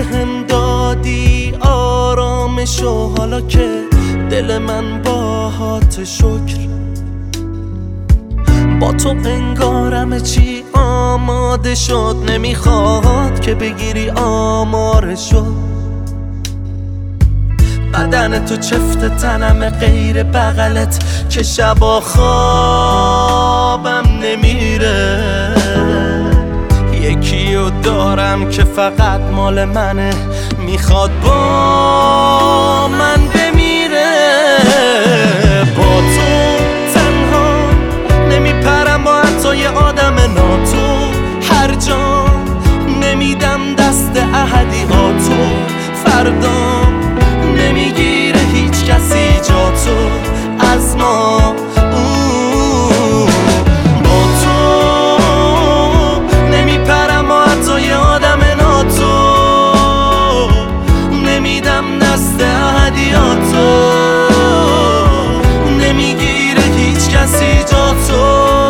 بهم دادی آرامشو، حالا که دل من باهات شکر. با تو انگارم چی آماده شد، نمیخواد که بگیری آمارشو. بدن تو چفت تنم غیر بغلت که شبا خوابم نمیره. یکیو دارم که فقط مال منه، میخواد با من بمیره. با تو تنها نمیپرم با حتی یه آدم ناتو، هر جا نمیدم دست احدیاتو. فردا نمیگیره هیچ کسی جا تو از ما. با تو نمیپرم با حتی یه آدم ناتو، نمیدم دست احدیاتو. نمیگیره هیچ کسی جا تو.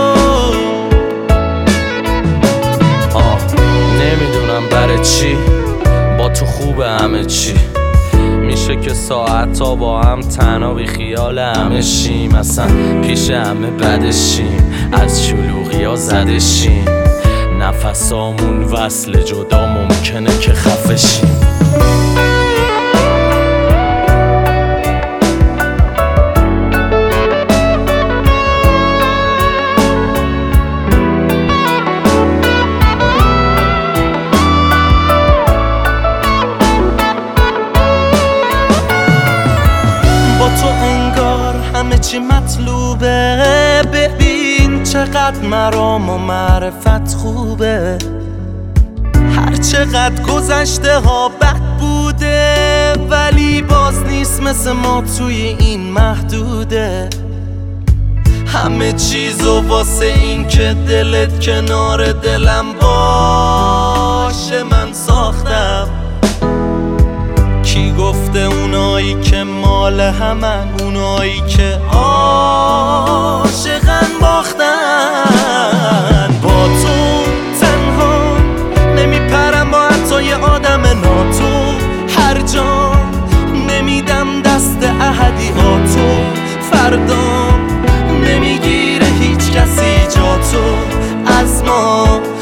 نمیدونم برای چی با تو خوبه همه چی. میشه که ساعتا با هم تنها بی خیال همه شیم، اصلا پیش همه بدشیم، از شلوغی ها زدشیم. نفسامون وصل جدا ممکنه که خفشیم. تو انگار همه چی مطلوبه، ببین چقدر مرام و معرفت خوبه. هر چقدر گذشته ها بد بوده، ولی باز نیست مثل ما توی این محدوده. همه چیزو واسه این که دلت کنار دلم باشه من ساختم. کی گفته اونایی که مال همن، اونایی که عاشقن باختن. با تو تنها نمیپرم با حتی یه آدم ناتو، هر جا نمیدم دست احدیاتو. فردا نمیگیره هیچ کسی جا تو از ما.